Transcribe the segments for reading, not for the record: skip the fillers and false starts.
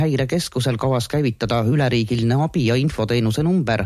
häirekeskusel kavas käivitada üleriigiline abi- ja infoteenuse number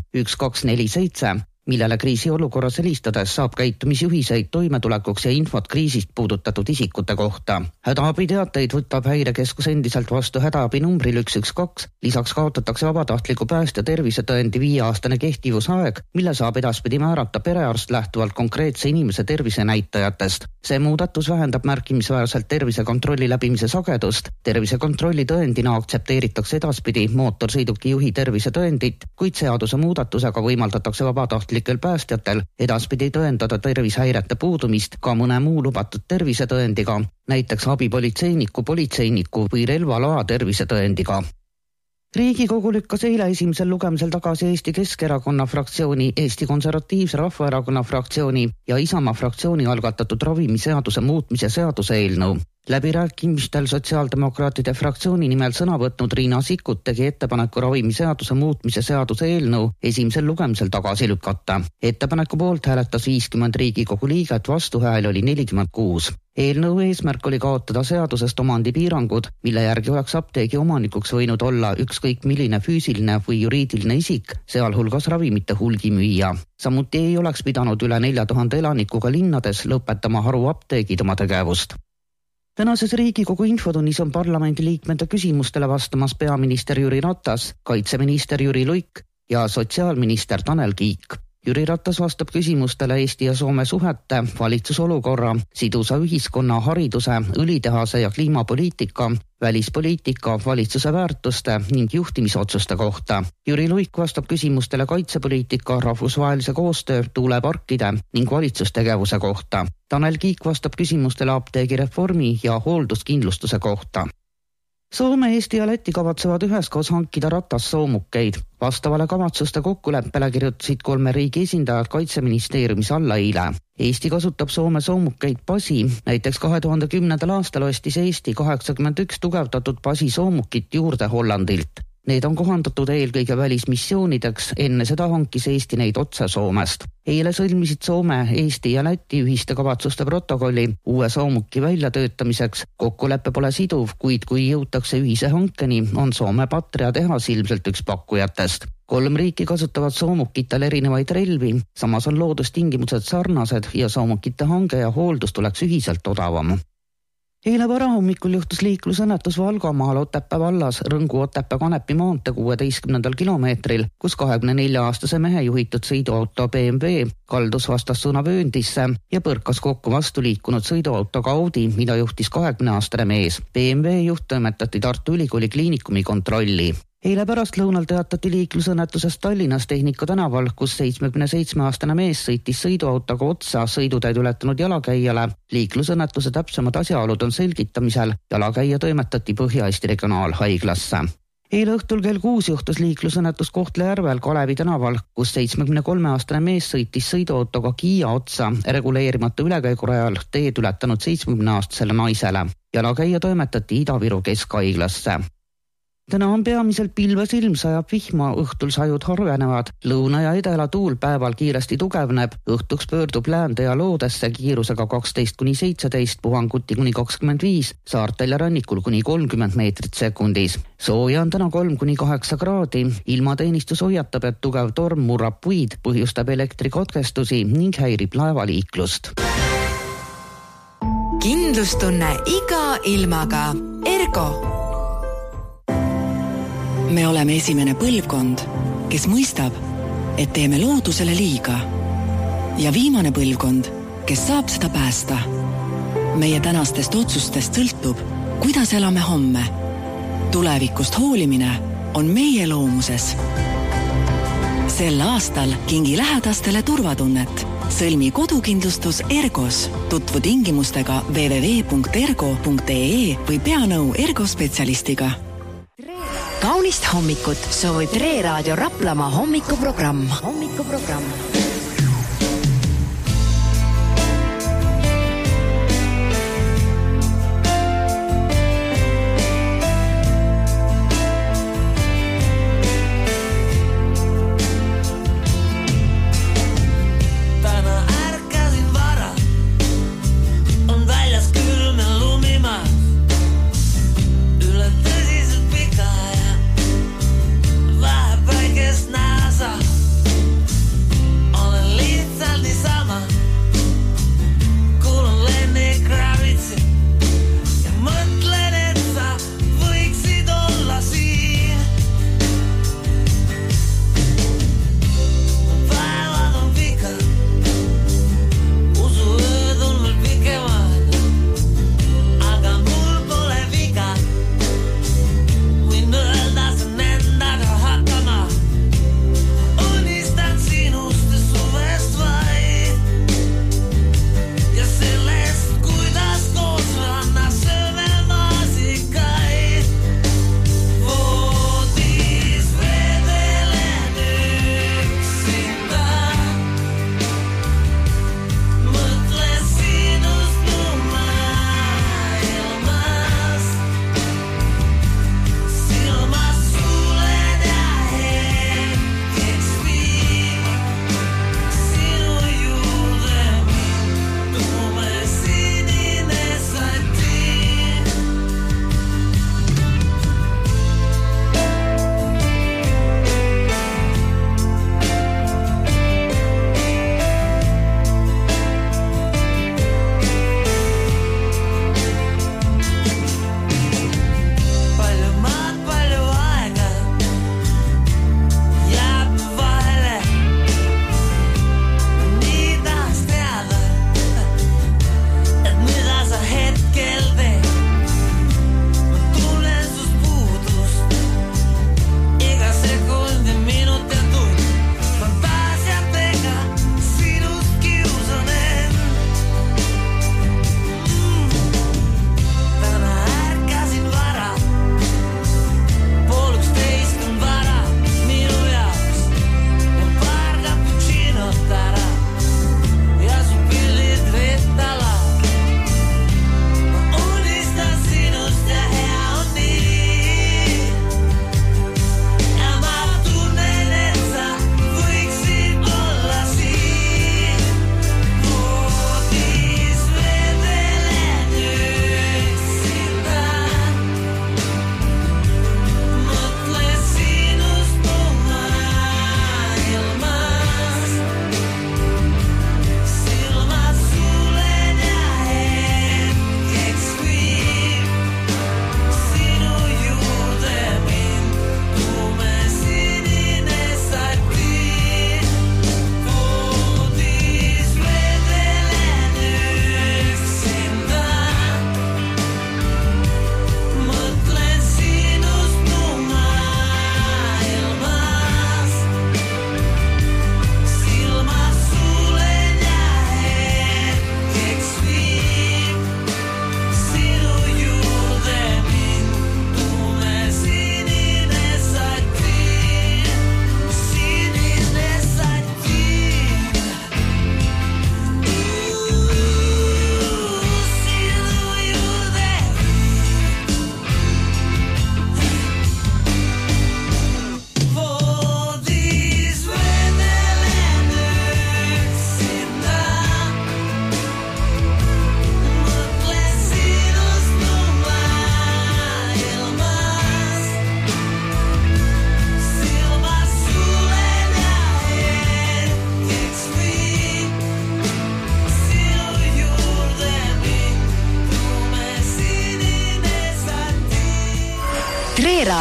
1247, millele kriisiolukorras helistades saab käitumisjuhiseid toimetulekuks ja infot kriisist puudutatud isikute kohta. Hädaabiteateid võtab häirekeskus endiselt vastu hädaabi numbril 112, lisaks kaotatakse vabatahtliku päästja tervisetõendi 5-aastane kehtivusaeg, mille saab edaspidi määrata perearst lähtuvalt konkreetse inimese tervisenäitajatest. See muudatus vähendab märkimisväärselt tervisekontrolli läbimise sagedust. Tervisekontrolli tõendina aktsepteeritakse edaspidi mootorsõiduki juhi tervisetõendit, kuid seaduse muudatusega võimaldatakse vabatahtlikel päästjatel edaspidi tõendada tervisehäirete puudumist ka mõne muu lubatud tervisetõendiga, näiteks abipolitseiniku või relvaloa tervisetõendiga. Riigikogu lükkas eile esimesel lugemisel tagasi Eesti Keskerakonna fraktsiooni, Eesti Konservatiivse Rahvaerakonna fraktsiooni ja Isamaa fraktsiooni algatatud ravimiseaduse muutmise seaduse eelnõu. Läbirääkimistel sotsiaaldemokraatide fraktsiooni nimel sõna võtnud Riina Sikkut tegi ettepaneku ravimiseaduse muutmise seaduse eelnõu esimesel lugemisel tagasi lükata. Ettepaneku poolt hääletas 50 Riigikogu liiget, vastuhääli oli 46. Eelnõu eesmärk oli kaotada seadusest omandipiirangud, mille järgi oleks apteegi omanikuks võinud olla ükskõik milline füüsiline või juriidiline isik, sealhulgas ravimite hulgimüüja. Samuti ei oleks pidanud üle 4000 elanikuga linnades lõpetama haruapteegid oma tegevust. Tänases Riigikogu infotunnis on parlamendi liikmete küsimustele vastamas peaminister Jüri Ratas, kaitseminister Jüri Luik ja sotsiaalminister Tanel Kiik. Jüri Ratas vastab küsimustele Eesti ja Soome suhete, valitsusolukorra, sidusa ühiskonna, hariduse, õlitehase ja kliimapoliitika, välispoliitika, valitsuse väärtuste ning juhtimisotsuste kohta. Jüri Luik vastab küsimustele kaitsepoliitika, rahvusvahelise koostöö, tuuleparkide ning valitsustegevuse kohta. Tanel Kiik vastab küsimustele apteegireformi ja hoolduskindlustuse kohta. Soome, Eesti ja Läti kavatsevad üheskoos hankida ratassoomukkeid. Vastavale kavatsuste kokkuleppele kirjutasid 3 riigi esindajad Kaitseministeeriumis alla eile. Eesti kasutab Soome soomukkeid Pasi. Näiteks 2010. aastal ostis Eesti 81 tugevdatud Pasi soomukit juurde Hollandilt. Need on kohandatud eelkõige välismissioonideks, enne seda hankis Eesti neid otse Soomest. Eile sõlmisid Soome, Eesti ja Läti ühiste kavatsuste protokolli uue soomuki väljatöötamiseks. Kokkuleppe pole siduv, kuid kui jõutakse ühise hankeni, on Soome Patria tehas ilmselt üks pakkujatest. 3 riiki kasutavad soomukitel erinevaid relvi, samas on loodustingimused sarnased ja soomukite hange ja hooldus tuleks ühiselt odavam. Eile varahommikul juhtus liiklusõnnetus Valgamaal Otepää vallas Rõngu-Otepää Kanepi maantee 16. kilomeetril, kus 24-aastase mehe juhitud sõiduauto BMW kaldus vastassuunavööndisse ja põrkas kokku vastu liikunud sõiduautoga Audi, mida juhtis 20-aastane mees. BMW juht toimetati Tartu Ülikooli kliinikumi kontrolli. Eile pärast lõunal teatati liiklusõnnetusest Tallinnas Tehnika tänaval, kus 77-aastane mees sõitis sõiduautoga otsa sõiduteed ületanud jalakäijale. Liiklusõnnetuse täpsemad asjaolud on selgitamisel. Jalakäija toimetati Põhja-Eesti regionaalhaiglasse. Eile õhtul kell 6 juhtus liiklusõnnetus Kohtla-Järvel Kalevi tänaval, kus 73-aastane mees sõitis sõiduautoga Kia otsa reguleerimata ülekäigurajal teed ületanud 70-aastasele naisele. Jalakäija toimetati Ida-Viru keskhaiglasse. Täna on peamiselt pilves ilm, sajab vihma, õhtul sajud harvenevad, lõuna ja edela tuul päeval kiiresti tugevneb, õhtuks pöördub läände ja loodesse kiirusega 12–17, puhanguti kuni 25, saartel ja rannikul kuni 30 meetrit sekundis. Sooja on täna 3–8 kraadi, ilmateenistus hoiatab, et tugev torm murrab puid, põhjustab elektrikotkestusi ning häirib laevaliiklust. Kindlustunne iga ilmaga. Ergo. Me oleme esimene põlvkond, kes mõistab, et teeme loodusele liiga. Ja viimane põlvkond, kes saab seda päästa. Meie tänastest otsustest sõltub, kuidas elame homme. Tulevikust hoolimine on meie loomuses. Sel aastal kingi lähedastele turvatunnet. Sõlmi kodukindlustus Ergos. Tutvu tingimustega www.ergo.ee või pea nõu Ergo spetsialistiga. Kaunist hommikut soovib Tre Raadio Raplamaa hommikuprogramm. Üle tõsiselt pika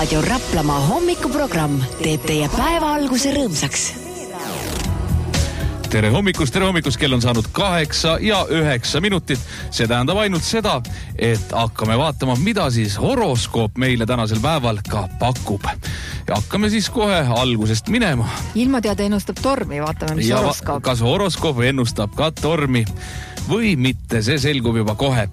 Raadio Raplamaa hommikuprogramm teeb teie päeva alguse rõõmsaks. Tere hommikust, kell on saanud 8 ja 9 minutit. See tähendab ainult seda, et hakkame vaatama, mida siis horoskoop meile tänasel päeval ka pakub. Ja hakkame siis kohe algusest minema. Ilmateade ennustab tormi, vaatame, mis horoskoop. Kas horoskoop ennustab ka tormi või mitte, see selgub juba kohe.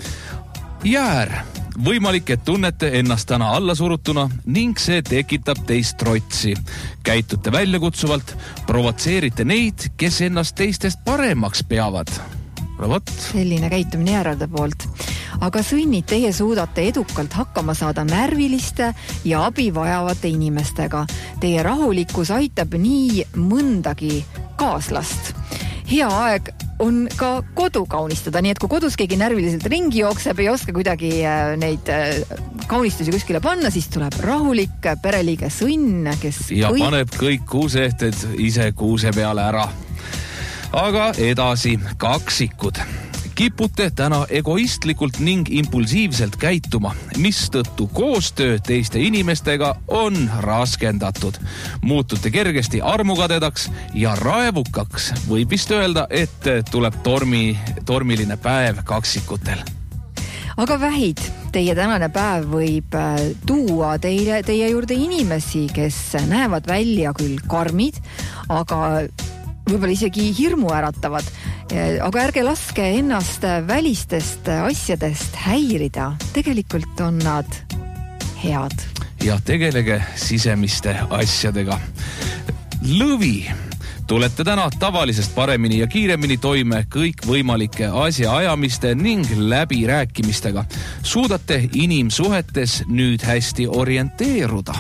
Jäär. Võimalik, et tunnete ennast täna allasurutuna ning see tekitab teist trotsi. Käitute väljakutsuvalt, provotseerite neid, kes ennast teistest paremaks peavad. Selline käitumine jäärade poolt. Aga sõnnid, teie suudate edukalt hakkama saada närviliste ja abi vajavate inimestega. Teie rahulikkus aitab nii mõndagi kaaslast. Hea aeg on ka kodu kaunistada, nii et kui kodus keegi närviliselt ringi jookseb, ei oska kuidagi neid kaunistusi kuskile panna, siis tuleb rahulik pereliige sõnn, kes paneb kõik kuuseehted ise kuuse peale ära. Aga edasi, kaksikud. Kipute täna egoistlikult ning impulsiivselt käituma, mistõttu koostöö teiste inimestega on raskendatud. Muutute kergesti armukadedaks ja raevukaks. Võib vist öelda, et tuleb tormiline päev kaksikutel. Aga vähid, teie tänane päev võib tuua teie juurde inimesi, kes näevad välja küll karmid, aga võib-olla isegi hirmu äratavad. Aga ärge laske ennast välistest asjadest häirida. Tegelikult on nad head. Ja tegelege sisemiste asjadega. Lõvi. Tulete täna tavalisest paremini ja kiiremini toime kõik võimalike asjaajamiste ning läbirääkimistega. Suudate inimsuhetes nüüd hästi orienteeruda.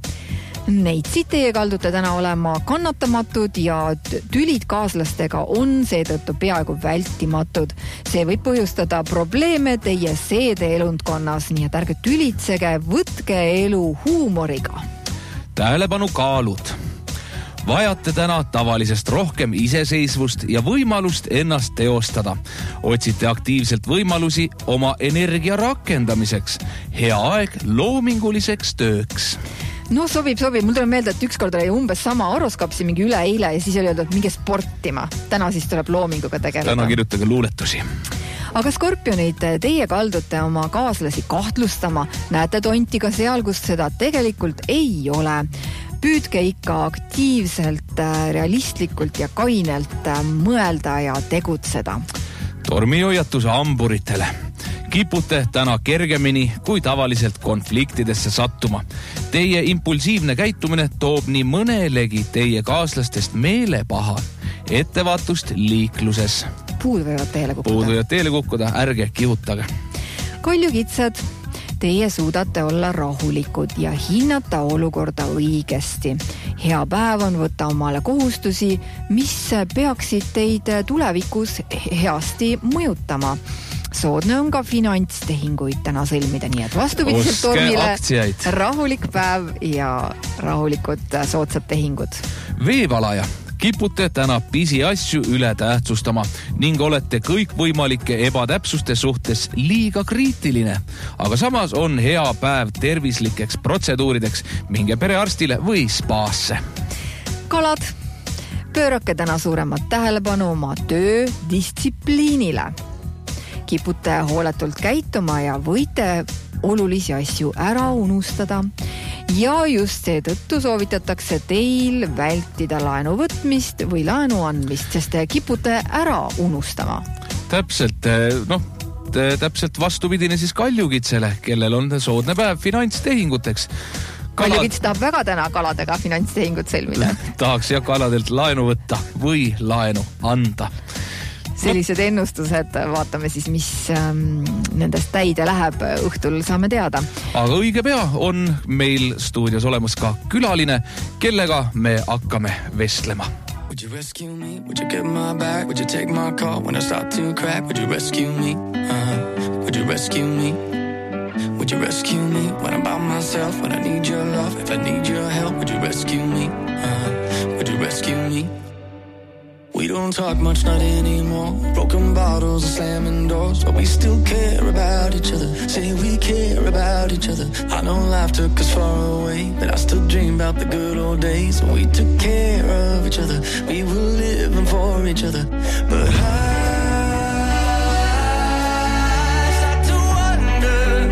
Neitsid, teie kaldute täna olema kannatamatud ja tülid kaaslastega on seetõttu peaaegu vältimatud. See võib põhjustada probleeme teie seedeelundkonnas, nii et ärge tülitsege, võtke elu huumoriga. Tähelepanu kaalud. Vajate täna tavalisest rohkem iseseisvust ja võimalust ennast teostada. Otsite aktiivselt võimalusi oma energia rakendamiseks. Hea aeg loominguliseks tööks. No sobib. Mul tuleb meelde, et ükskord oli umbes sama horoskoopsi mingi üle eile ja siis oli öeldud, et minge sportima. Täna siis tuleb loominguga tegeleda. Täna kirjutage luuletusi. Aga skorpionid, teie kaldute oma kaaslasi kahtlustama. Näete tonti ka seal, kus seda tegelikult ei ole. Püüdke ikka aktiivselt, realistlikult ja kainelt mõelda ja tegutseda. Tormihoiatuse amburitele. Kipute täna kergemini kui tavaliselt konfliktidesse sattuma. Teie impulsiivne käitumine toob nii mõnelegi teie kaaslastest meelepaha. Ettevaatust liikluses. Puud võivad teele kukkuda. Ärge kihutage. Kaljukitsed, teie suudate olla rahulikud ja hinnata olukorda õigesti. Hea päev on võtta omale kohustusi, mis peaksid teid tulevikus heasti mõjutama. Soodne on ka finantstehinguid täna sõlmida, nii et vastupidiselt tormile rahulik päev ja rahulikud soodsad tehingud. Veevalaja. Kipute täna pisiasju üle tähtsustama ning olete kõik võimalike ebatäpsuste suhtes liiga kriitiline. Aga samas on hea päev tervislikeks protseduurideks, minge perearstile või spaasse. Kalad. Pöörake täna suuremat tähelepanu oma töö distsipliinile. Kipute hooletult käituma ja võite olulisi asju ära unustada. Ja just seetõttu soovitatakse teil vältida laenu võtmist või laenu andmist, sest te kipute ära unustama. Täpselt vastupidine siis kaljukitsele, kellel on soodne päev finantstehinguteks. Kaljukits tahab väga täna kaladega finantstehingut sõlmida. Tahaks ja kaladelt laenu võtta või laenu anda. Sellised ennustused, vaatame siis, mis nendest täide läheb, õhtul saame teada. Aga õige pea on meil stuudios olemas ka külaline, kellega me hakkame vestlema. Would you rescue me? Would you get my back? Would you take my call when I start to crack? Would you rescue me? Would you rescue me? Would you rescue me when I'm by myself? When I need your love, if I need your help, would you rescue me? Would you rescue me? We don't don't talk much, not anymore. Broken bottles and slamming doors, but we still care about each other. Say we care about each other. I know life took us far away, but I still dream about the good old days when we took care of each other. We were living for each other. But I start to wonder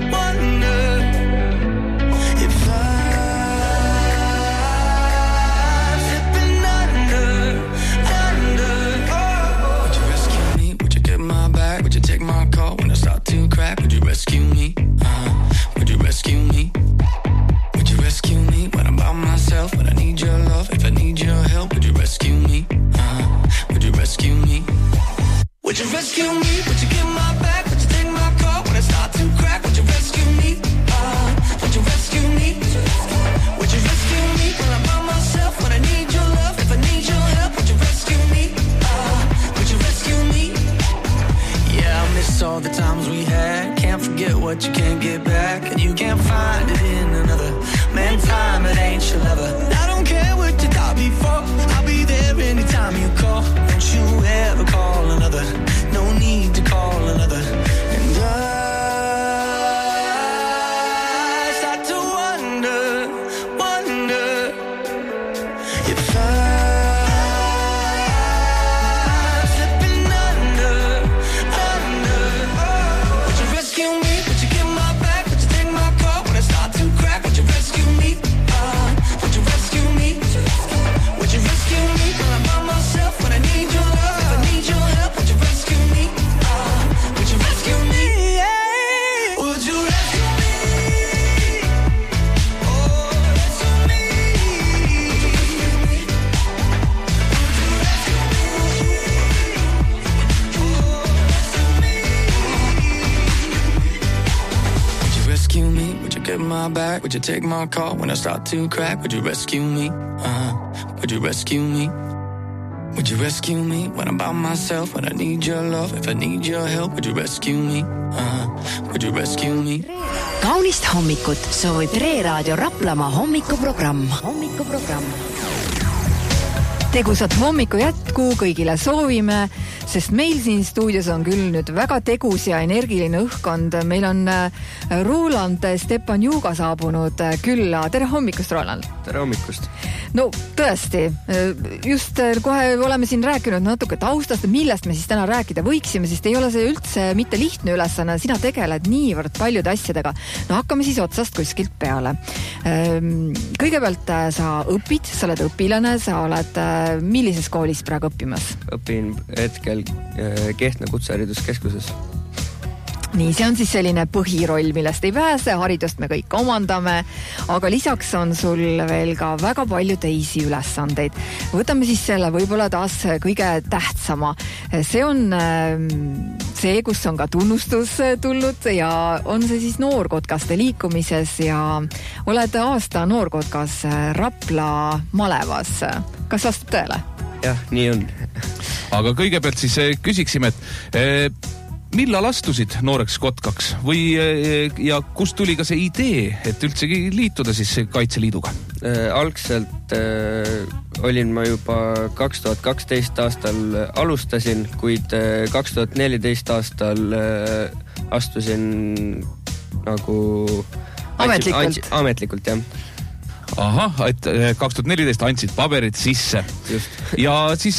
if I'm slipping under. Would you rescue me? Would you get my back? Would you take my call when I start to crack? Would you rescue me? Would you rescue me? Would you rescue me when I'm by myself? When I need your love, if I need your help, would you rescue me? Would you rescue me? Would you rescue me? Would you get my back? Would you take my call when I start to crack? Would you rescue me? Would you rescue me? Would you rescue me when I'm by myself? When I need your love, if I need your help, would you rescue me? Would you rescue me? Yeah, I miss all the times we had. Can't forget what you can't get back, and you can't find it in another. Man, time, it ain't your lover. I don't care what you thought before. I'll be there anytime you call. Don't you ever call another. No need to call another. And I start to wonder if I'm slipping under. Would you rescue me? Would you get my back? Would you take my call when I start to crack? Would you rescue me? Would you rescue me? Would you rescue me when I'm by myself? When I need your love, if I need your help, would you rescue me? Would you rescue me? Would you rescue me? Oh, rescue me. Would you rescue me? Would you rescue me? Oh, rescue me. Would you rescue me? Would you get my back? Would you take my call when I start to crack? Would you rescue me? Would you rescue me? Would you rescue me when I'm by myself? When I need your love, if I need your help, would you rescue me? Would you rescue me? Kaunist hommikut soovib Tre Raadio Raplamaa hommikuprogramm. Tegusat hommiku jätku kõigile soovime, sest meil siin stuudios on küll nüüd väga tegus ja energiline õhkkond. Meil on Roland Stepanjuga saabunud külla. Tere hommikust, Roland! Tere hommikust! No tõesti, just kohe oleme siin rääkinud natuke taustast, millest me siis täna rääkida võiksime, sest ei ole see üldse mitte lihtne ülesanne, sina tegeled niivõrd paljude asjadega. No hakkame siis otsast kuskilt peale. Kõigepealt sa õpid, sa oled õpilane, sa oled millises koolis praegu õppimas? Õpin hetkel Kehtna kutsehariduskeskuses. Nii, see on siis selline põhiroll, millest ei pääse, haridust me kõik omandame, aga lisaks on sul veel ka väga palju teisi ülesandeid. Võtame siis selle võib-olla taas kõige tähtsama. See on see, kus on ka tunnustus tulnud ja on see siis noorkotkaste liikumises ja oled aasta noorkotkas Rapla malevas. Kas vastab tõele? Jah, nii on. Aga kõigepealt siis küsiksime, et millal astusid nooreks kotkaks ja kust tuli ka see idee, et üldsegi liituda siis Kaitseliiduga? Algselt olin ma juba 2012 aastal alustasin, kuid 2014 aastal astusin nagu ametlikult, jah. Ahah, et 2014 andsid paberid sisse. Just. Ja siis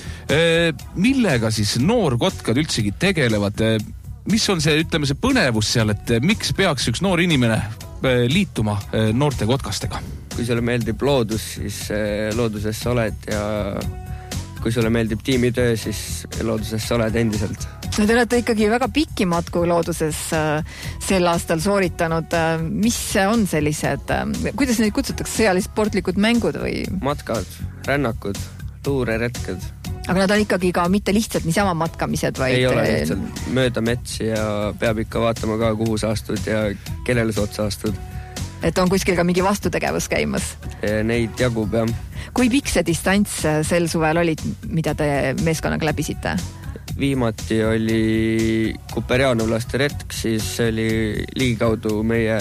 millega siis noorkotkad üldsegi tegelevad? Mis on see, ütleme, see põnevus seal, et miks peaks üks noor inimene liituma noorte kotkastega? Kui sulle meeldib loodus, siis looduses sa oled ja kui sulle meeldib tiimitöö, siis looduses sa oled endiselt. No te olete ikkagi väga pikki matku looduses sel aastal sooritanud. Mis on sellised, kuidas neid kutsutakse, sõjalised sportlikud mängud või? Matkad, rännakud, luureretked. Aga nad on ikkagi ka mitte lihtsalt niisama matkamised, vaid... Ei ole lihtsalt mööda metsi ja peab ikka vaatama ka, kuhu sa astud ja kellele sa otsa astud. Et on kuskil ka mingi vastutegevus käimas? Neid jagub, jah. Kui pikk see distants sel suvel olid, mida te meeskonnaga läbisite? Viimati oli Kuperjanovlaste retk, siis oli ligikaudu meie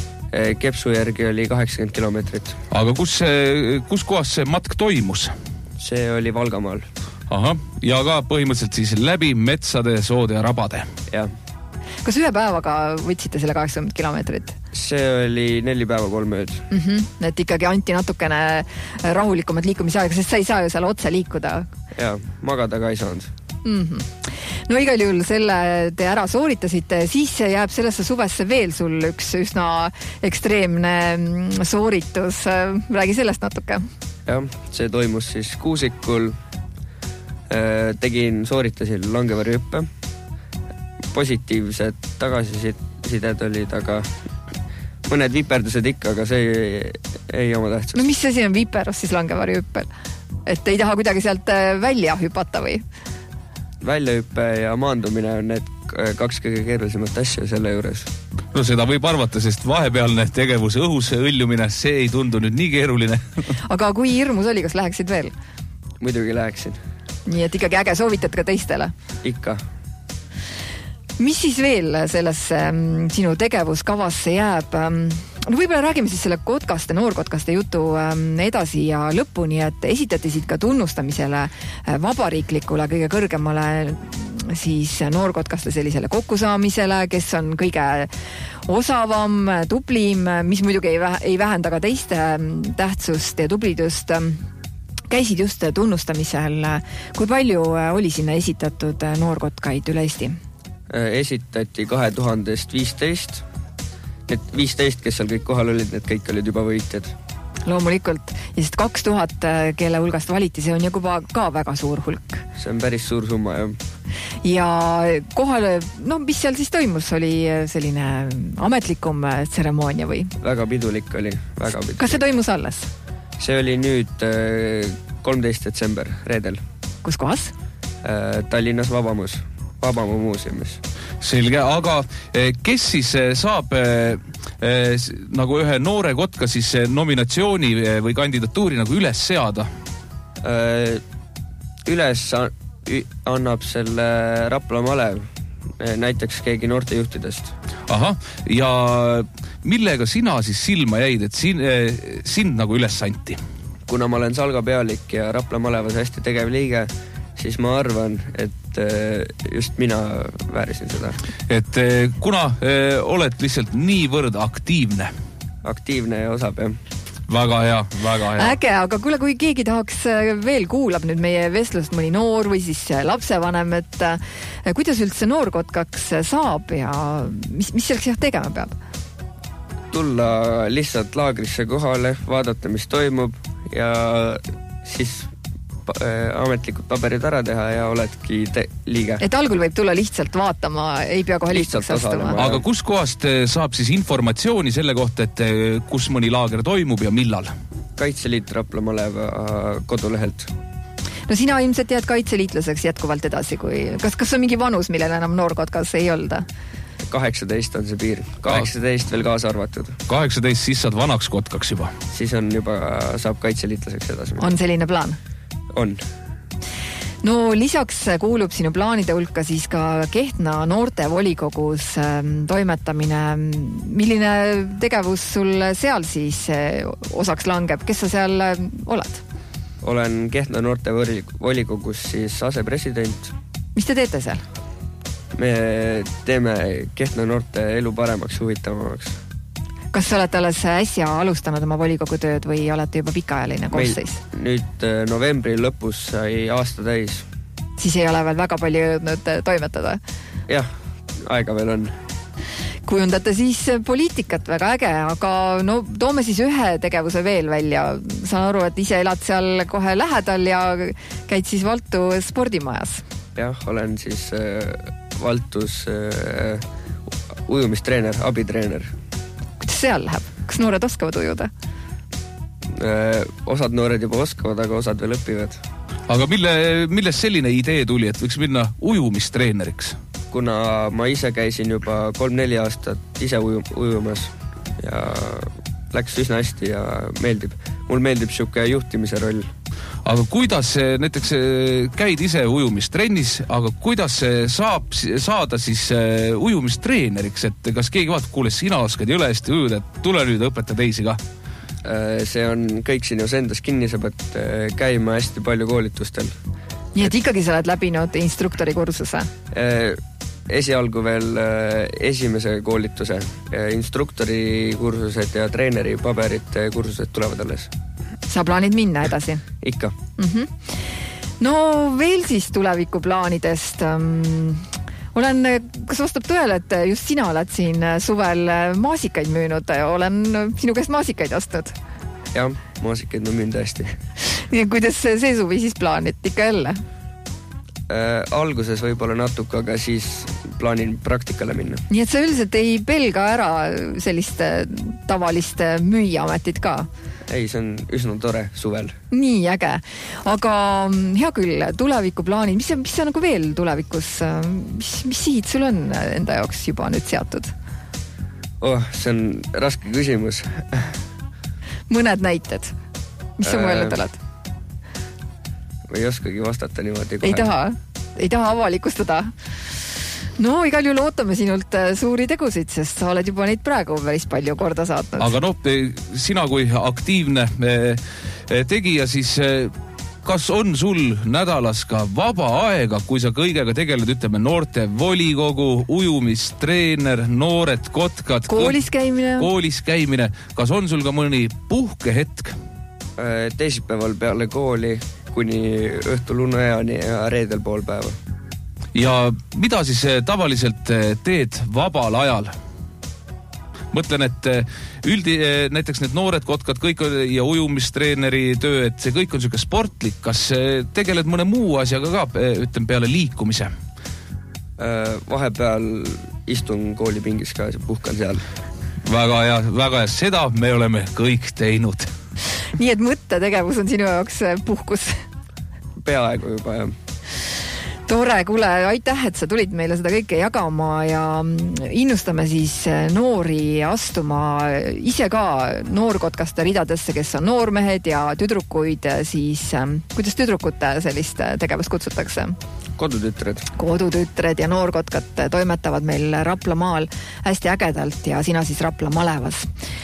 Kepsu järgi oli 80 kilomeetrit. Aga kus kohas see matk toimus? See oli Valgamaal. Ahah, ja ka põhimõtteliselt siis läbi metsade, soode ja rabade. Jah. Kas ühe päevaga võtsite selle 80 kilomeetrit? See oli 4 päeva 3 ööd. Et ikkagi anti natukene rahulikumat liikumisaega, sest sa ei saa ju seal otse liikuda. Jaa, magada ka ei saanud. No igal juhul selle te ära sooritasite, siis jääb sellesse suvesse veel sul üks üsna ekstreemne sooritus. Räägi sellest natuke. Jah, see toimus siis Kuusikul. Sooritasin langevarjuhüppe. Positiivsed tagasisided olid, aga mõned viperdused ikka, aga see ei oma tähtsust. No mis asi on viperus siis langevarjuhüppel? Et ei taha kuidagi sealt välja hüpata või? Väljahüppe ja maandumine on need 2 kõige keerulisemat asja selle juures. No seda võib arvata, sest vahepealne tegevus õhus õljumine, see ei tundu nüüd nii keeruline. Aga kui hirmus oli, kas läheksid veel? Muidugi läheksin. Nii et ikkagi äge, soovitad ka teistele? Ikka. Mis siis veel sellesse sinu tegevuskavasse jääb? No võib-olla räägime siis selle noorkotkaste jutu edasi ja lõpuni, et esitati siit ka tunnustamisele vabariiklikule kõige kõrgemale siis noorkotkaste sellisele kokkusaamisele, kes on kõige osavam, tublim, mis muidugi ei vähenda ka teiste tähtsust ja tublidust. Käisid just tunnustamisel. Kui palju oli sinna esitatud noorkotkaid üle Eesti? Esitati 2015. Need 15, kes seal kõik kohal olid, need kõik olid juba võitjad. Loomulikult. Ja sest 2000, kelle hulgast valiti, see on juba ka väga suur hulk. See on päris suur summa, jah. Ja kohale, mis seal siis toimus? Oli selline ametlikum tseremoonia või? Väga pidulik oli. Väga pidulik. Kas see toimus alles? See oli nüüd 13. detsember, reedel. Kus kohas? Tallinnas Vabamu muuseumis. Selge, aga kes siis saab nagu ühe noore kotka siis nominatsiooni või kandidatuuri nagu üles seada? Üles annab selle Rapla Malev, näiteks keegi noortejuhtidest. Ahah, ja millega sina siis silma jäid, et sind nagu üles anti? Kuna ma olen Salga pealik ja Rapla Malevas hästi tegev liige, siis ma arvan, et just mina väärisin seda. Et kuna oled lihtsalt niivõrd aktiivne? Aktiivne ja osab, jah. Väga hea, väga hea. Äge, aga kuule, kui keegi tahaks veel kuulab nüüd meie vestlust mõni noor või siis lapsevanem, et kuidas üldse noorkotkaks saab ja mis selleks tegema peab? Tulla lihtsalt laagrisse kohale, vaadata, mis toimub ja siis ametlikud paberid ära teha ja oledki liige. Et algul võib tulla lihtsalt vaatama, ei pea kohe lihtsalt astuma. Aga kus kohast saab siis informatsiooni selle kohta, et kus mõni laager toimub ja millal? Kaitseliit Rapla Maleva kodulehelt. No sina ilmselt jääd kaitseliitlaseks jätkuvalt edasi, kas on mingi vanus, millel enam noorkotkas ei olda? 18 on see piir. 18 veel kaasa arvatud. 18, siis saad vanaks kotkaks juba. Siis on juba, saab kaitseliitlaseks edasi. On selline plaan? On. No lisaks kuulub sinu plaanide hulka siis ka Kehtna noorte volikogus toimetamine. Milline tegevus sul seal siis osaks langeb? Kes sa seal oled? Olen Kehtna noorte volikogus siis asepresident. Mis te teete seal? Me teeme Kehtna noorte elu paremaks, huvitavamaks. Kas sa olete alles äsja alustanud oma volikogu tööd või olete juba pikaajaline koosseis? Nüüd novembri lõpus sai aasta täis. Siis ei ole veel väga palju jõudnud toimetada? Jah, aega veel on. Kujundate siis poliitikat, väga äge, aga toome siis ühe tegevuse veel välja. Saan aru, et ise elad seal kohe lähedal ja käid siis Valtu spordimajas. Jah, olen siis Valtus ujumistreener, abitreener. Kuidas seal läheb? Kas noored oskavad ujuda? Osad noored juba oskavad, aga osad veel õpivad. Aga millest selline idee tuli, et võiks minna ujumistreeneriks? Kuna ma ise käisin juba 3-4 aastat ise ujumas ja läks üsna hästi ja meeldib. Mul meeldib siuke juhtimise roll. Aga kuidas näiteks käid ise ujumistrennis, aga kuidas saab saada siis ujumistreeneriks, et kas keegi vaatab, kuule, sina oskad jõle hästi ujuda, et tule nüüd õpeta teisi ka? See on kõik sinus endas kinni, sa pead käima hästi palju koolitustel. Nii et ikkagi sa oled läbinud instruktori kursuse? Esialgu veel esimese koolituse. Instruktori kursused ja treeneri paberid kursused tulevad alles. Sa plaanid minna edasi? Ikka. No veel siis tulevikuplaanidest. Kas vastab tõele, et just sina oled siin suvel maasikaid müünud? Olen sinu käest maasikaid ostnud? Jah, maasikaid ma müün tõesti. Kuidas see suvi siis plaanid ikka jälle? Alguses võib-olla natuke, aga siis plaanin praktikale minna. Nii et sa üldiselt ei pelga ära selliste tavaliste müüjaametit ka? Ei, see on üsna tore suvel. Nii äge. Aga hea küll, tulevikuplaanid, mis sa nagu veel tulevikus, mis sihid sul on enda jaoks juba nüüd seatud? See on raske küsimus. Mõned näited. Mis sa mõelnud oled? Ma ei oskagi vastata niimoodi kohe. Ei taha avalikustada? No igal juhul ootame sinult suuri tegusid, sest sa oled juba neid praegu päris palju korda saatnud. Aga sina kui aktiivne tegija, siis kas on sul nädalas ka vaba aega, kui sa kõigega tegeled, ütleme noorte volikogu, ujumistreener, noored kotkad, koolis käimine, kas on sul ka mõni puhkehetk? Teisipäeval peale kooli kuni õhtul uneajani ja reedel pool päeva. Ja mida siis tavaliselt teed vabal ajal? Mõtlen, et näiteks need noored kotkad kõik ja ujumistreeneri töö, et see kõik on selline sportlik. Kas tegeled mõne muu asjaga ka, ütlen peale liikumise? Vahepeal istun koolipingis ka ja puhkan seal. Väga hea. Seda me oleme kõik teinud. Nii et mõttetegevus on sinu jaoks puhkus? Peaaegu juba, jah. Tore, kuule, aitäh, et sa tulid meile seda kõike jagama ja innustame siis noori astuma ise ka noorkotkaste ridadesse, kes on noormehed ja tüdrukuid, siis kuidas tüdrukute sellist tegevust kutsutakse? Kodutütred ja noorkotkad toimetavad meil Raplamaal hästi ägedalt ja sina siis Rapla malevas.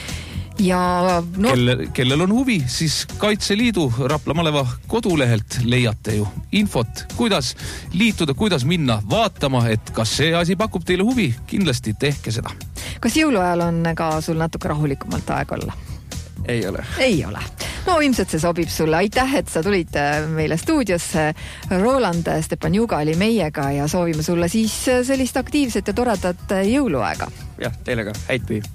Ja kellel on huvi, siis Kaitseliidu Rapla maleva kodulehelt leiate ju infot, kuidas liituda, kuidas minna vaatama, et kas see asi pakub teile huvi, kindlasti tehke seda. Kas jõuluajal on ka sul natuke rahulikumalt aeg olla? Ei ole. No ilmselt see sobib sulle. Aitäh, et sa tulid meile stuudiosse. Roland Stepanjuga oli meiega ja soovime sulle siis sellist aktiivset ja toredat jõuluaega. Jah, teile ka. Häid pühi.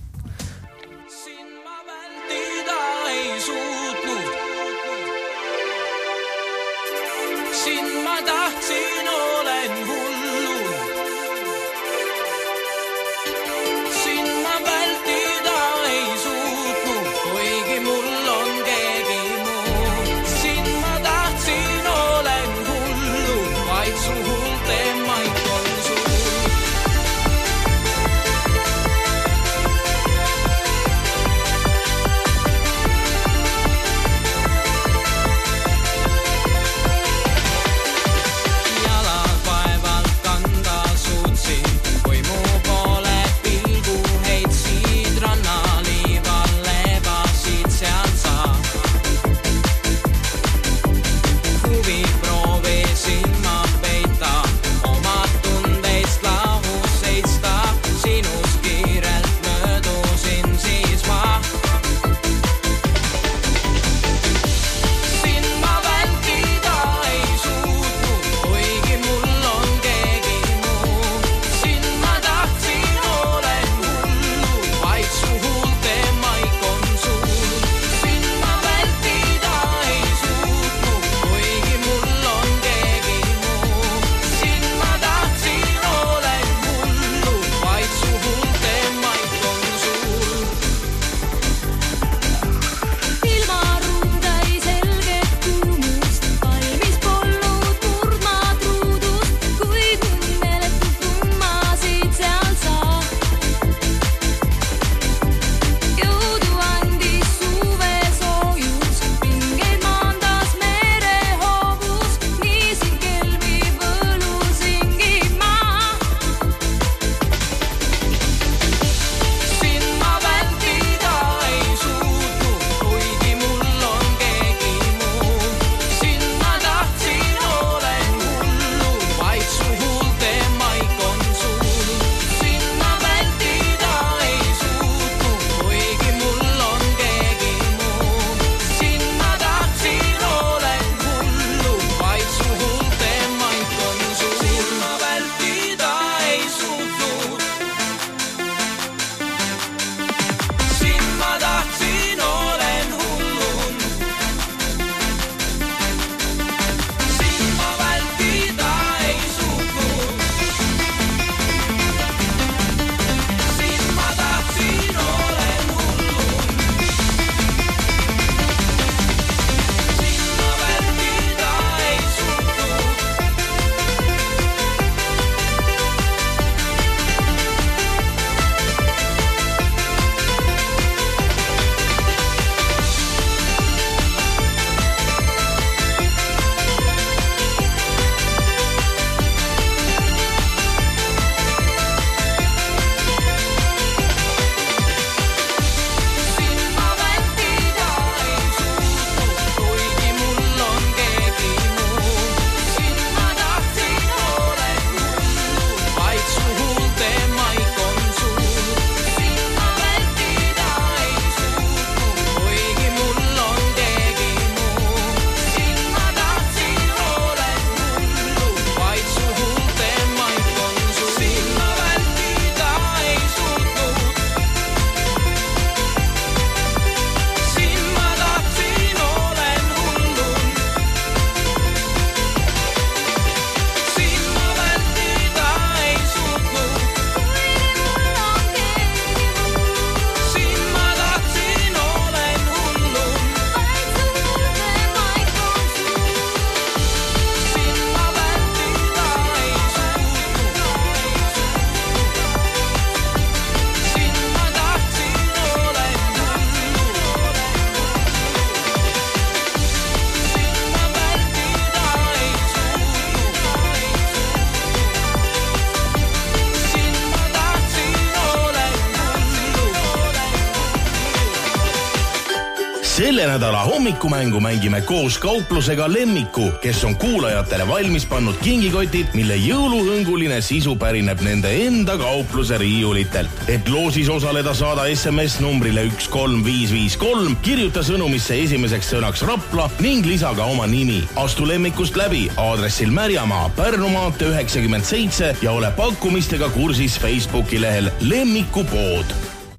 Selle nädala hommikumängu mängime koos kauplusega Lemmiku, kes on kuulajatele valmis pannud kingikotid, mille jõuluhõnguline sisu pärineb nende enda kaupluse riiulitelt. Et loosis osaleda, saada SMS numbrile 13553, kirjuta sõnumisse esimeseks sõnaks Rapla ning lisa ka oma nimi. Astu Lemmikust läbi aadressil Märjamaa, Pärnu maantee 97 ja ole pakkumistega kursis Facebooki lehel Lemmiku pood.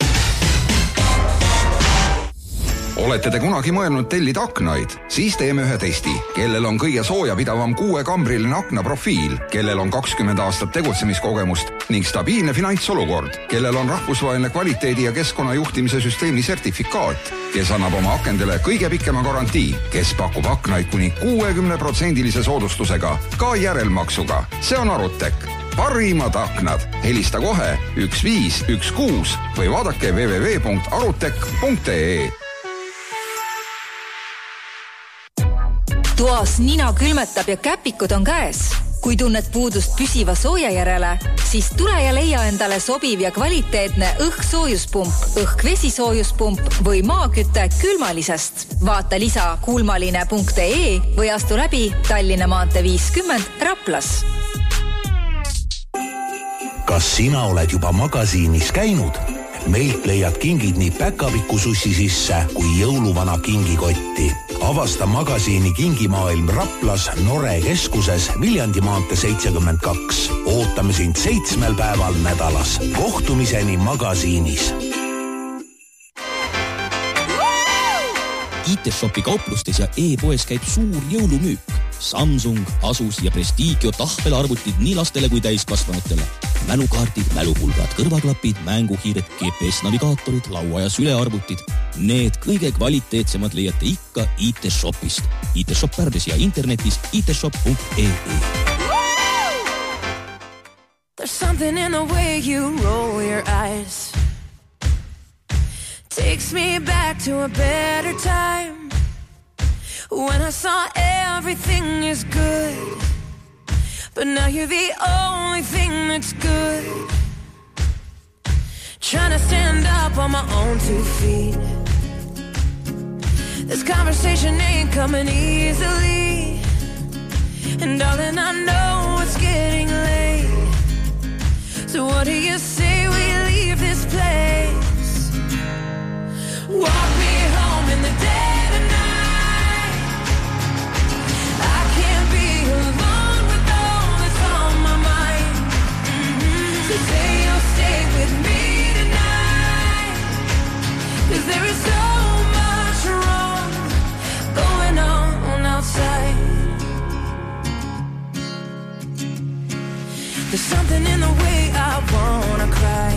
Olete te kunagi mõelnud tellida aknaid? Siis teeme ühe testi. Kellel on kõige soojapidavam 6-kambriline aknaprofiil, kellel on 20 aastat tegutsemiskogemust ning stabiilne finantsolukord, kellel on rahvusvaheline kvaliteedi ja keskkonnajuhtimise süsteemi sertifikaat, kes annab oma akendele kõige pikema garantii, kes pakub aknaid kuni 60% soodustusega, ka järelmaksuga. See on Arutek. Parimad aknad. Helista kohe 1516 või vaadake www.arutek.ee. Toas nina külmetab ja käpikud on käes. Kui tunned puudust püsiva sooja järele, siis tule ja leia endale sobiv ja kvaliteetne õhksoojuspump, õhkvesisoojuspump või maakütte külmalisest. Vaata lisa kuulmaline.ee või astu läbi Tallinna maantee 50 Raplas. Kas sina oled juba magasiinis käinud? Meilt leiad kingid nii päkapikussussi sisse kui jõuluvana kingikotti. Avasta magasiini Kingimaailm Raplas Nore keskuses Viljandi maantee 72. Ootame sind 7 päeval nädalas. Kohtumiseni magasiinis. IT-shopi kauplustes ja e-poes käib suur jõulumüük. Samsung, Asus ja Prestigio tahvelarvutid nii lastele kui täiskasvanutele. Mälukaartid, mälupulgad, kõrvaklapid, mänguhiired, GPS-navigaatorid, laua- ja sülearvutid. Need kõige kvaliteetsemad leiate ikka IT-shopist. IT-shop Pärdes ja internetis itshop.ee. There's something in the way you roll your eyes. Takes me back to a better time when I saw everything is good, but now you're the only thing that's good. Trying to stand up on my own 2 feet. This conversation ain't coming easily, and darling, I know it's getting late. So what do you say we leave this place? Walk me home in the dead of night. I can't be alone with all that's on my mind. So say you'll stay with me tonight, 'cause there is so much wrong going on outside. There's something in the way I wanna cry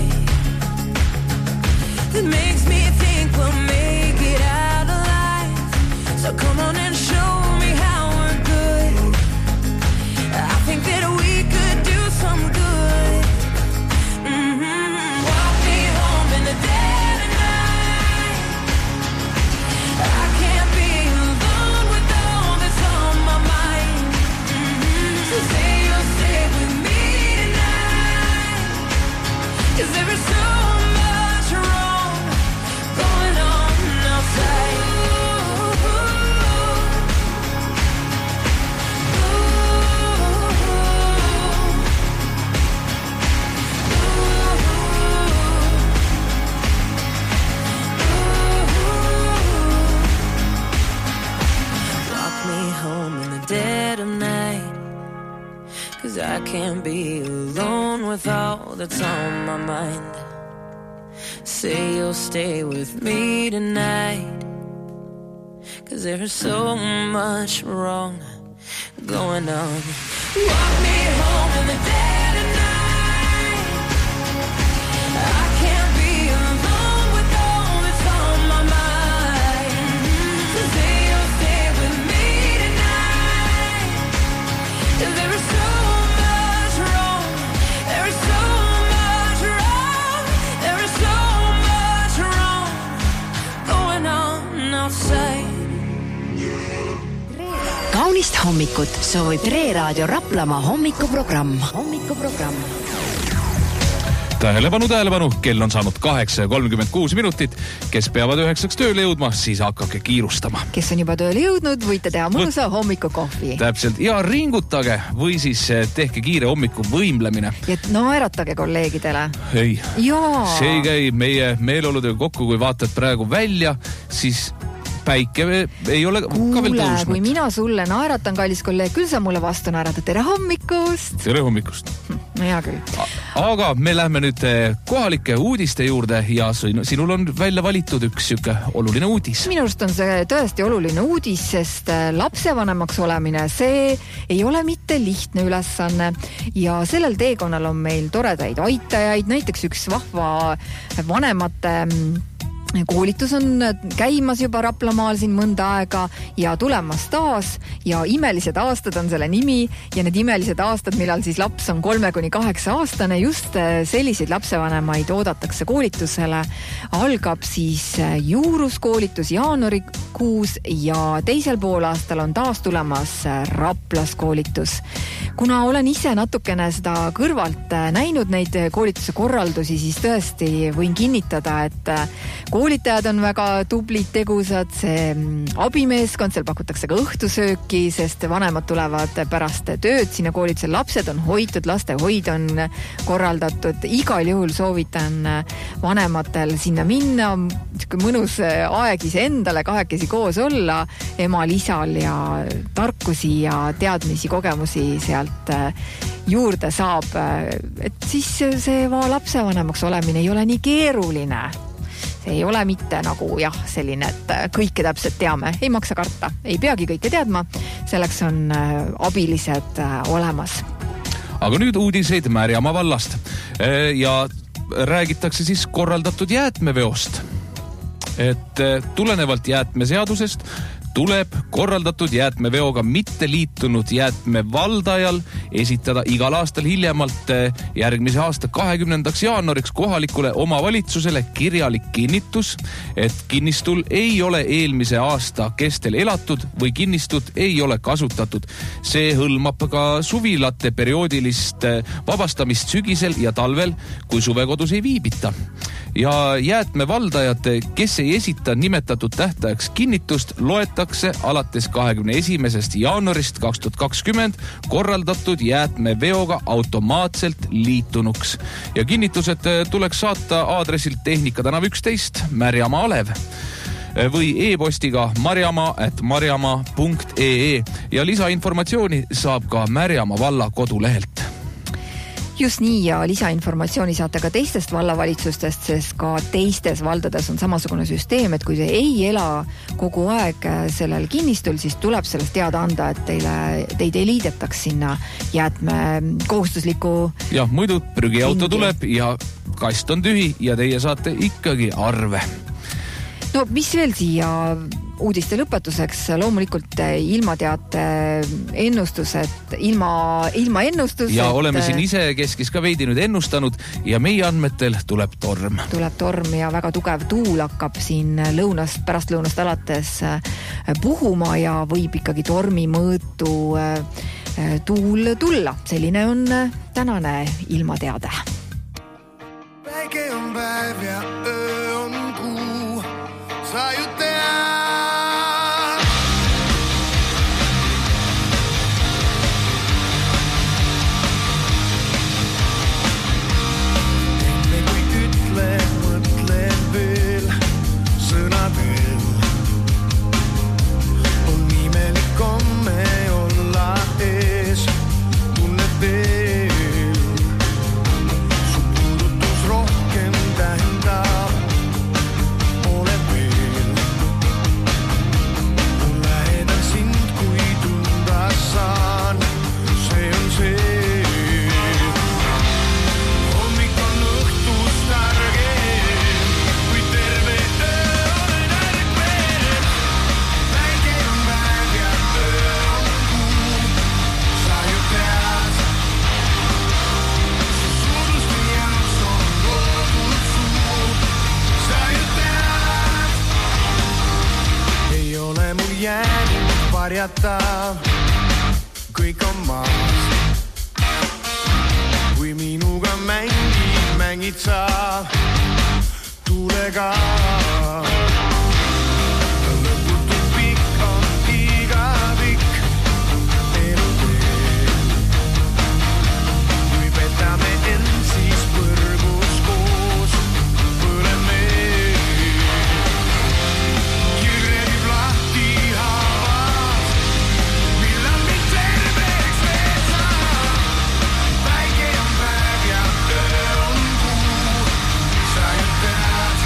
that makes me think we'll make it out alive. So come on and show me how we're good. I think that we could do some good. Walk me home in the dead of night. I can't be alone with all that's on my mind. So say you'll stay with me tonight, 'cause there is so much wrong going on outside. Walk me home in the dead of night, 'cause I can't be alone with all that's on my mind. Say you'll stay with me tonight, 'cause there is so much wrong going on. Walk me home in the dead of night. I can't be alone with all that's on my mind. So say you'll stay with me tonight, 'cause there is so much wrong. There is so much wrong. There is so much wrong going on outside. Kaunist hommikut soovib Tre Raadio Raplamaa hommikuprogramm. Tähelepanu, kell on saanud 8:36 minutit. Kes peavad 9 tööle jõudma, siis hakake kiirustama. Kes on juba tööle jõudnud, võite teha mõnusa hommikukohvi. Täpselt, ja ringutage või siis tehke kiire hommiku võimlemine. Ja naeratage kolleegidele. Ei, Jaa. see ei käi meie meeleoludega kokku, kui vaatad praegu välja, siis päike ei ole ka veel tõusnud. Kui mina sulle naeratan, kallis kolleeg, küll sa mulle vastu naeratad. Tere hommikust! Tere hommikust! No hea küll. Aga me lähme nüüd kohalike uudiste juurde ja sinul on välja valitud üks siuke oluline uudis. Minu arust on see tõesti oluline uudis, sest lapsevanemaks olemine, see ei ole mitte lihtne ülesanne ja sellel teekonnal on meil toredaid aitajaid, näiteks üks vahva vanemate koolitus on käimas juba Raplamaal siin mõnda aega ja tulemas taas ja imelised aastad on selle nimi ja need imelised aastad, millal siis laps on 3-8 aastane, just selliseid lapsevanemaid oodatakse koolitusele. Algab siis juuruskoolitus jaanuarikuus ja teisel poolaastal on taas tulemas Raplas koolitus. Kuna olen ise natukene seda kõrvalt näinud neid koolituse korraldusi, siis tõesti võin kinnitada, et koolitajad on väga tublid, tegusad, see abimeeskond, seal pakutakse ka õhtusööki, sest vanemad tulevad pärast tööd sinna koolitusel, lapsed on hoitud, lastehoid on korraldatud. Igal juhul soovitan vanematel sinna minna, mõnus aeg ise endale, kahekesi koos olla, emal, isal ja tarkusi ja teadmisi, kogemusi sealt juurde saab, et siis see lapsevanemaks olemine ei ole nii keeruline. See ei ole mitte nagu selline, et kõike täpselt teame, ei maksa karta, ei peagi kõike teadma, selleks on abilised olemas. Aga nüüd uudiseid Märjamaa vallast ja räägitakse siis korraldatud jäätmeveost. Et tulenevalt jäätmeseadusest tuleb korraldatud jäätmeveoga mitte liitunud jäätmevaldajal esitada igal aastal hiljemalt järgmise aasta 20. jaanuariks kohalikule omavalitsusele kirjalik kinnitus, et kinnistul ei ole eelmise aasta kestel elatud või kinnistut ei ole kasutatud. See hõlmab ka suvilate perioodilist vabastamist sügisel ja talvel, kui suvekodus ei viibita. Ja jäätmevaldajad, kes ei esita nimetatud tähtajaks kinnitust, loetakse alates 21. jaanuarist 2020 korraldatud jäätmeveoga automaatselt liitunuks. Ja kinnitused tuleks saata aadressilt Tehnika tänav 11 Märjamaa Alev või e-postiga marjamaa@marjamaa.ee ja lisainformatsiooni saab ka Märjamaa valla kodulehelt. Just nii ja lisainformatsiooni saate ka teistest vallavalitsustest, sest ka teistes valdades on samasugune süsteem, et kui te ei ela kogu aeg sellel kinnistul, siis tuleb sellest teada anda, et teid ei liidetaks sinna jäätme kohustusliku. Ja muidu prügiauto tuleb ja kast on tühi ja teie saate ikkagi arve. No mis veel siia uudiste lõpetuseks, loomulikult ilmateate ennustused, ilma ennustused. Ja oleme siin ise keskis ka veidi nüüd ennustanud ja meie andmetel tuleb torm. Tuleb torm ja väga tugev tuul hakkab siin pärastlõunast alates puhuma ja võib ikkagi tormi mõõtu tuul tulla. Selline on tänane ilmateade. Päike on päev ja öö on kuu, sa ju tead. Kõik on maas, kui minuga mängib mängid sa tuulega. Lõputult pikk on iga pikk elutee. Kui petame end, siis põrgus koos põleme. Kirjevib lahti haavad, millal mind terveks veel saab. Päike on päev ja öö on kuu, sa ju tead.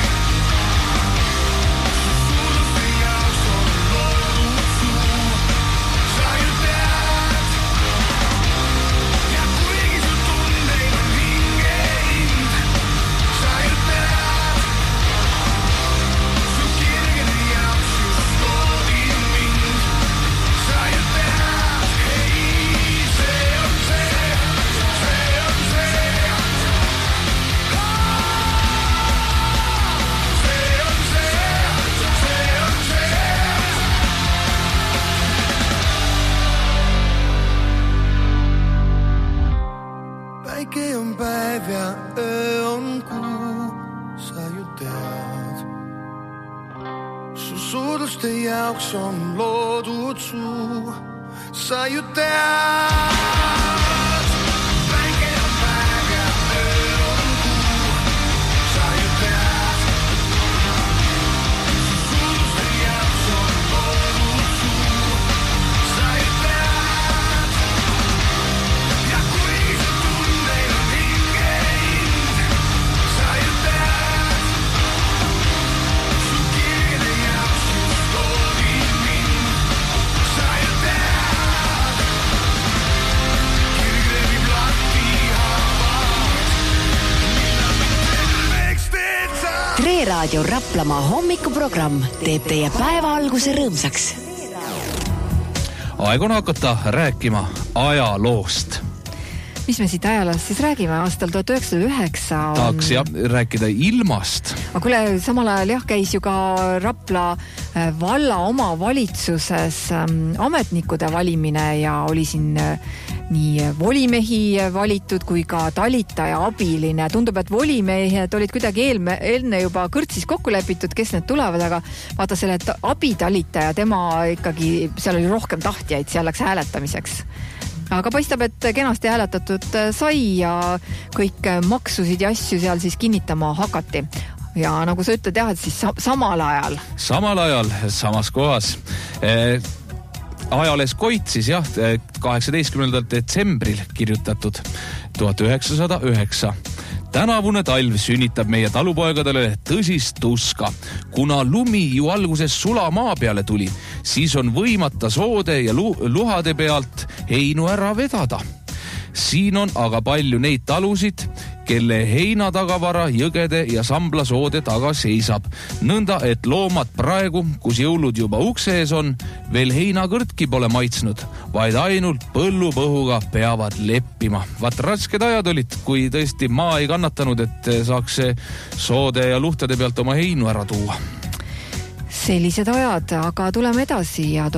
Suuduste jaoks on loodud suu, sa ju tead. Ja kuigi su tundeid on hinge hind, sa ju tead. Su kirgede jaoks just loodin mind, sa ju tead. Hei, see on see, see on see. See on see, see on see. Päike on päev ja öö on kuu, sa ju tead. Su suuduste jaoks on loodud suu, sa ju tead. Päike on päev ja öö on kuu, sa ju tead. Su suuduste jaoks on loodud suu, sa ju tead. Ja kuigi su tundeid on hinge hind, sa ju tead. Su kirgede jaoks just loodin mind, sa ju tead. Kirgrevib lahti haavad, millal mind terveks teed sa. Tre Raadio Raplamaa hommikuprogramm teeb teie päeva alguse rõõmsaks. Aeg on hakata rääkima ajaloost. Mis me siit ajalast siis räägime? Aastal 1909 Tahaks rääkida ilmast. Aga kuule, samal ajal käis ju ka Rapla valla omavalitsuses ametnikude valimine ja oli siin nii volimehi valitud kui ka talitaja abiline. Tundub, et volimehed olid kuidagi enne juba kõrtsis kokku lepitud, kes need tulevad, aga vaata selle abitalitaja, tema ikkagi, seal oli rohkem tahtjaid, seal läks hääletamiseks. Aga paistab, et kenasti hääletatud sai ja kõik maksusid ja asju seal siis kinnitama hakati. Ja nagu sa ütled, jah, et siis samal ajal, samas kohas. Ajalees Koit siis 18. detsembril kirjutatud 1909. Tänavune talv sünnitab meie talupoegadele tõsist tuska. Kuna lumi ju alguses sula maa peale tuli, siis on võimata soode ja luhade pealt heinu ära vedada. Siin on aga palju neid talusid, kelle heinatagavara jõgede ja samplasoode taga seisab. Nõnda, et loomad praegu, kus jõulud juba ukse ees on, veel heinakõrtki pole maitsnud, vaid ainult põllupõhuga peavad leppima. Vaat rasked ajad olid, kui tõesti maa ei kannatanud, et saaks soode ja luhtade pealt oma heinu ära tuua. Sellised ajad, aga tuleme edasi ja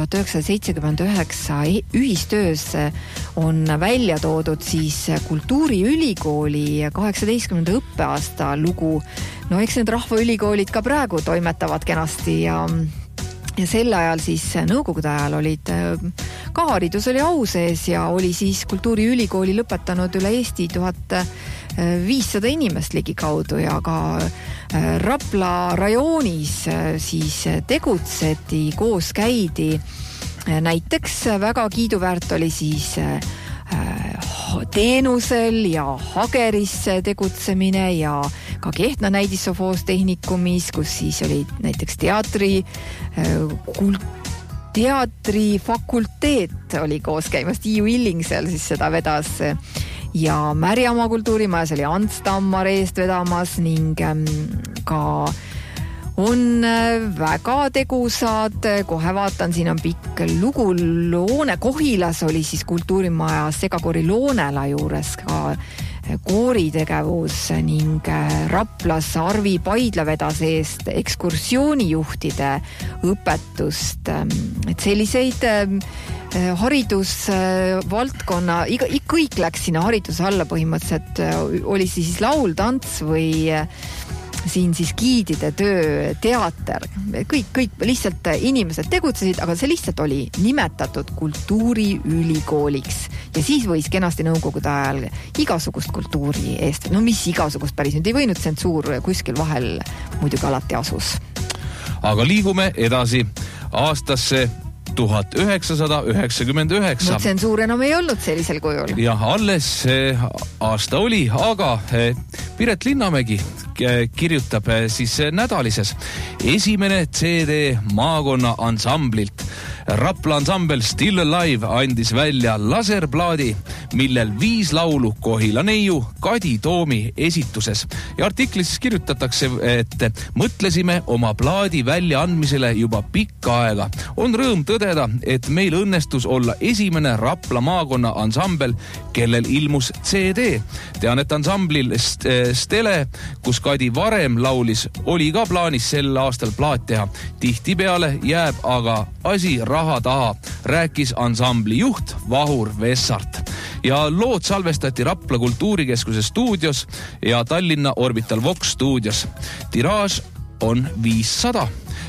1979 ühistöös on välja toodud siis Kultuuriülikooli 18. õppeaasta lugu. No eks need rahvaülikoolid ka praegu toimetavad kenasti ja sel ajal siis nõukogude ajal olid ka haridus oli au sees ja oli siis Kultuuriülikooli lõpetanud üle Eesti 1500 inimest ligikaudu ja ka Rapla rajoonis siis tegutseti, koos käidi. Näiteks väga kiiduväärt oli siis Teenusel ja Hageris tegutsemine ja ka Kehtna näidissofoostehnikkumis, kus siis oli näiteks teatrifakulteet oli koos käimas, Tiiu Illing seal siis seda vedas ja Märjamaa kultuurimajas oli Ants Tammar eest vedamas ning ka on väga tegusad, kohe vaatan, siin on pikk lugu Loone Kohilas oli siis kultuurimaja Segakori Loonela juures ka kooritegevus ning Raplas Arvi Paidla vedas eest ekskursioonijuhtide õpetust. Et selliseid haridusvaldkonna, kõik läks sinna hariduse alla põhimõtteliselt, oli siis laul, tants või siin siis giidide töö, teater, kõik lihtsalt inimesed tegutsesid, aga see lihtsalt oli nimetatud kultuuriülikooliks ja siis võis kenasti nõukogude ajal igasugust kultuuri eest, no mis igasugust päris, nüüd ei võinud tsensuur kuskil vahel muidugi alati asus. Aga liigume edasi aastasse 1999. No tsensuur enam ei olnud sellisel kujul. Jah, alles aasta oli, aga Piret Linnamägi kirjutab siis nädalises esimene CD maakonna ansamblilt. Rapla ansambel Still Alive andis välja laserplaadi, millel 5 laulu Kohila neiu Kadi Toomi esituses. Ja artiklis siis kirjutatakse, et mõtlesime oma plaadi väljaandmisele juba pikka aega. On rõõm tõdeda, et meil õnnestus olla esimene Rapla maakonna ansambel, kellel ilmus CD. Tean, et ansamblil Stele, kus Kadi varem laulis, oli ka plaanis sel aastal plaat teha. Tihtipeale jääb aga asi raha taha, rääkis ansambli juht Vahur Vessart. Ja lood salvestati Rapla Kultuurikeskuse stuudios ja Tallinna Orbital Vox stuudios. Tiraaž on 500.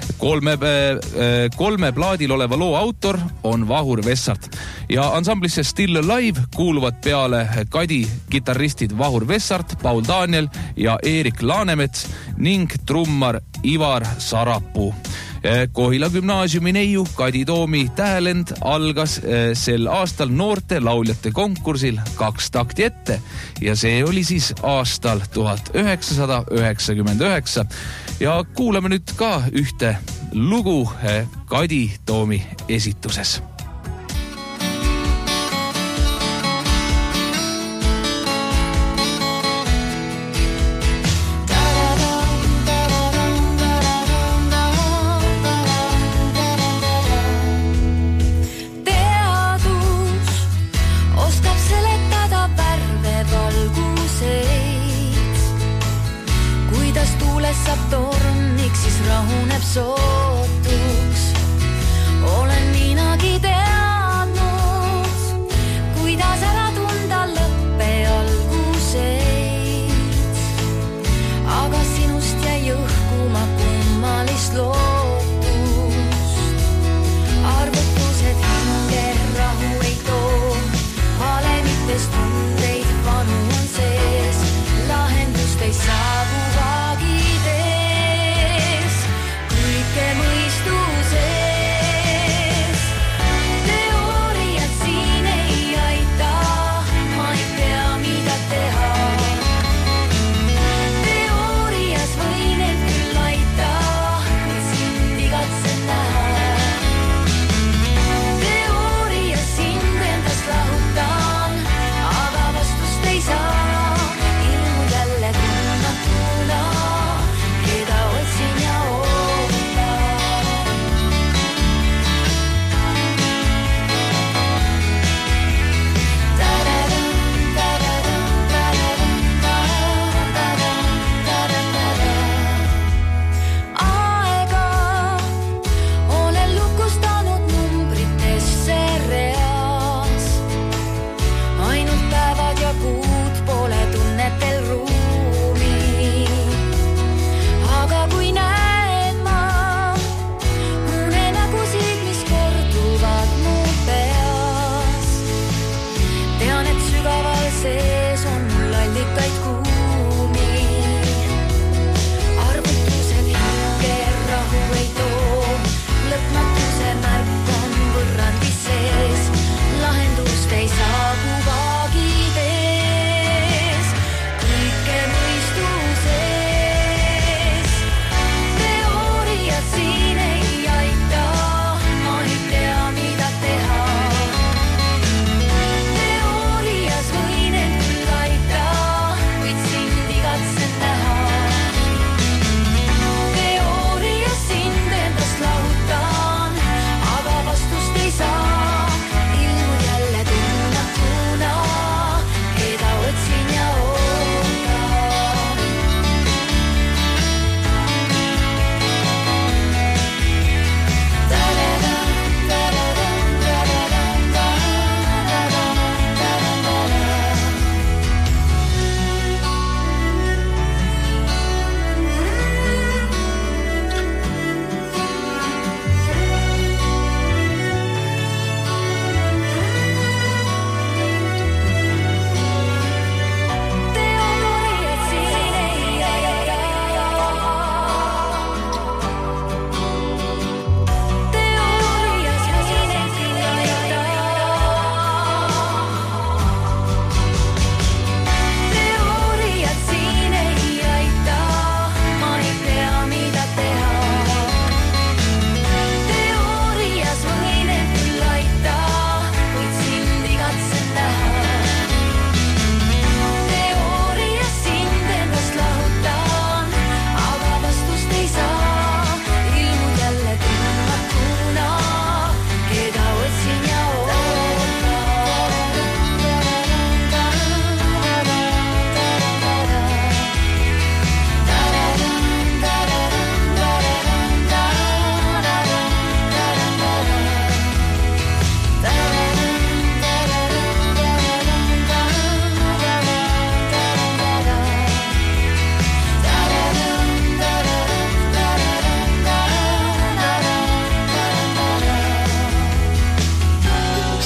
Kolme plaadil oleva loo autor on Vahur Vessart ja ansamblisse Still Alive kuuluvad peale Kadi kitarristid Vahur Vessart, Paul Daniel ja Eerik Laanemets ning trummar Ivar Sarapuu. Kohila gümnaasiumi neiu Kadi Toomi tähelend algas sel aastal noorte lauljate konkursil 2 takti ette ja see oli siis aastal 1999 ja kuulame nüüd ka ühte lugu Kadi Toomi esituses. Saab tormiks, siis rahuneb sootuks. Olen minagi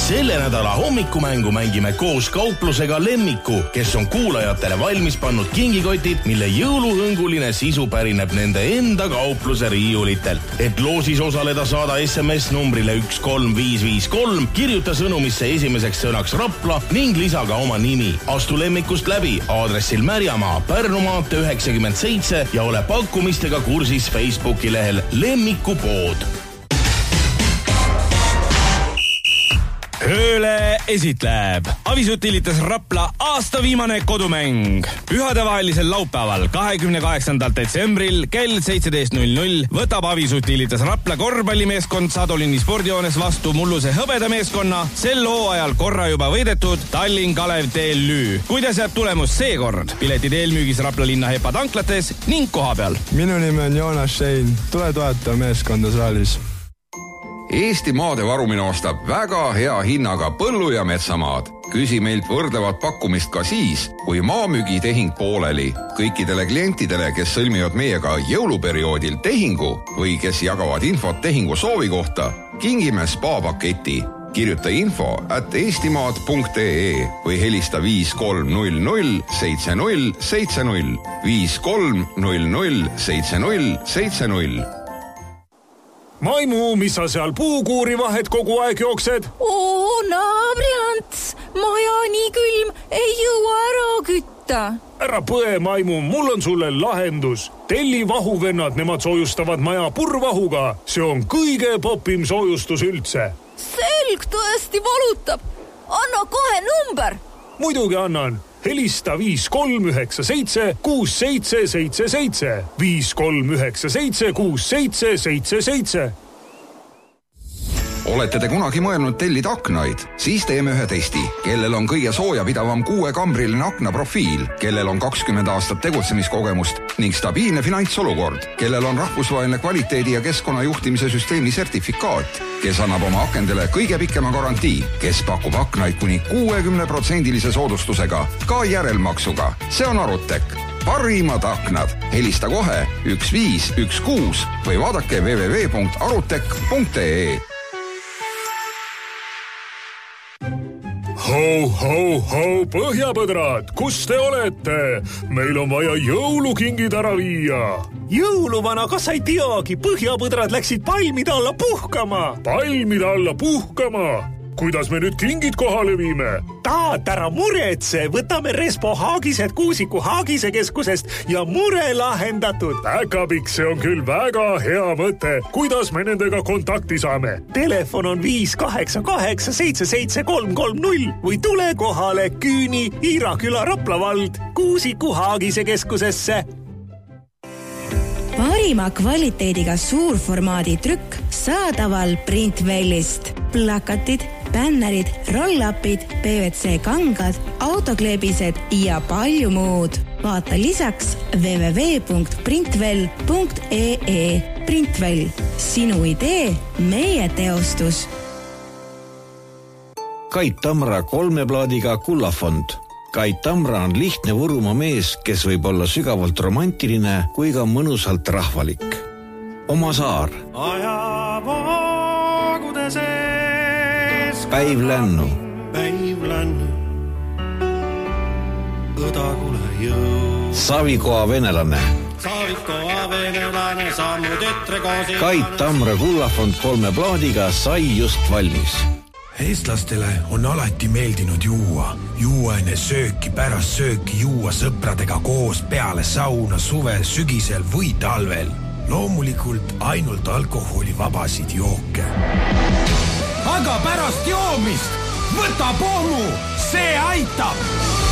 Selle nädala hommikumängu mängime koos kauplusega Lemmiku, kes on kuulajatele valmis pannud kingikotid, mille jõuluhõnguline sisu pärineb nende enda kaupluse riiulitelt. Et loosis osaleda, saada SMS numbrile 13553, kirjuta sõnumisse esimeseks sõnaks Rapla ning lisa ka oma nimi. Astu Lemmikust läbi aadressil Märjamaa, Pärnu maantee 97 ja ole pakkumistega kursis Facebooki lehel Lemmiku pood. Ööle esitleb Avisutilitas Rapla aasta viimane kodumäng. Pühadevahelisel laupäeval 28. detsembril kell 17.00 võtab Avisutilitas Rapla korvpallimeeskond Sadolini spordijoones vastu Mulluse hõbedameeskonna sel hooajal korra juba võidetud Tallinn Kalev TLÜ. Kuidas jääb tulemus seekord? Piletid eelmüügis Rapla linna Hepa tanklates ning kohapeal. Minu nimi on Joonas Schein. Tule toeta meeskonda saalis. Eesti maade varumine ostab väga hea hinnaga põllu- ja metsamaad. Küsi meilt võrdlevat pakkumist ka siis, kui maamüügitehing pooleli. Kõikidele klientidele, kes sõlmivad meiega jõuluperioodil tehingu või kes jagavad infot tehingu soovi kohta, kingime spa-paketi. Kirjuta info@eestimaad.ee või helista 5300 7070 5300 7070. Maimu, mis sa seal puukuuri vahet kogu aeg jooksed? Oo, naabriants, maja nii külm, ei jõua ära kütta. Ära põe, Maimu, mul on sulle lahendus. Telli vahuvennad, nemad soojustavad maja purvahuga. See on kõige popim soojustus üldse. Selg tõesti valutab. Anna kohe number. Muidugi annan. Helista 5397 6777 5397 6777. Olete te kunagi mõelnud tellida aknaid? Siis teeme ühe testi. Kellel on kõige soojapidavam 6-kambriline aknaprofiil, kellel on 20 aastat tegutsemiskogemust ning stabiilne finantsolukord, kellel on rahvusvaheline kvaliteedi ja keskkonnajuhtimise süsteemi sertifikaat, kes annab oma akendele kõige pikema garantii, kes pakub aknaid kuni 60% soodustusega, ka järelmaksuga. See on Arutek. Parimad aknad. Helista kohe 1516 või vaadake www.arutek.ee. Ho, ho, ho, põhjapõdrad, kus te olete? Meil on vaja jõulukingid ära viia. Jõuluvana, kas sa ei teagi? Põhjapõdrad läksid palmide alla puhkama. Palmide alla puhkama? Kuidas me nüüd kingid kohale viime? Taat, ära muretse, võtame Respo Haagised Kuusiku Haagise keskusest ja mure lahendatud. Päkapikk, see on küll väga hea mõte. Kuidas me nendega kontakti saame? Telefon on 588 77330 või tule kohale Küüni, Iiraküla, Raplavald, Kuusiku Haagise keskusesse. Parima kvaliteediga suurformaadi trükk saadaval Printvellist. Plakatid, bännerid, roll-upid, PVC kangad, autokleebised ja palju muud. Vaata lisaks www.printvell.ee. Printvell. Sinu idee, meie teostus. Kait Tamra 3 plaadiga kullafond. Kait Tamra on lihtne Võrumaa mees, kes võib olla sügavalt romantiline kui ka mõnusalt rahvalik. Oma saar. Ajavaagude sees. Päiv Lännu. Õdagule jõu. Savikoa venelane. Savikoa venelane, sammu tütre koosi. Kait Tamra kullafond 3 plaadiga sai just valmis. Eestlastele on alati meeldinud juua enne sööki, pärast sööki juua sõpradega koos peale sauna suvel, sügisel või talvel. Loomulikult ainult alkoholivabasid jooke. Aga pärast joomist võta pommu, see aitab!